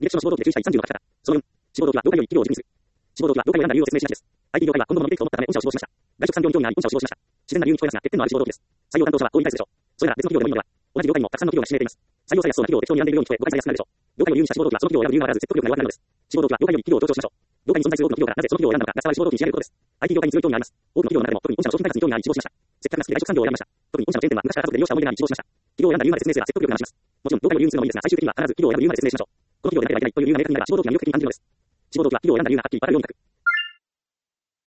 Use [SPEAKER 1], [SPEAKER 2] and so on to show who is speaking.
[SPEAKER 1] 履歴書の志望動機で注意した136から。その4、志望動機は業界より企業を受任する。志望動機は業界を選んだ理由を説明しがちです。IT 業界は今後の伸びていくと思ったため御社を志望しました。外食産業に興味があり御社を志望しました。自然な理由に聞こえますが、欠点のある志望動機です。採用担当者はこう言い返すでしょう。それなら別の企業でもいいのでは。同じ業界にもたくさんの企業が指名しています。採用されやすそうな企業を適当に選んでいるように聞こえ、誤解されやすくなるでしょう。業界を理由にした志望動機はその企業を選ぶ理由があらず説得力が弱くなるのです。志望動機は業界より企業を強調しましょう。業界に存在する多くの企業からなぜその企業を選んだのかが伝わる志望動機に仕上げることです。IT 業界に強い興味があります。多くの企業の中でも特に御社の商品開発に興味があり志望しました。接客が好きで外食産業を選びました。特に御社のチェーン店は昔から家族で利用した思い出があり志望しました。企業を選んだ理由まで説明すれば説得力が増します。もちろん業界を理由にするのもいいですが、最終的には必ず企業を選ぶ理由まで説明しましょう。この企業でなければいけないという理由が明確になれば志望動機はより明確になります。志望動機は企業を選んだ理由がはっきり分かるように書く。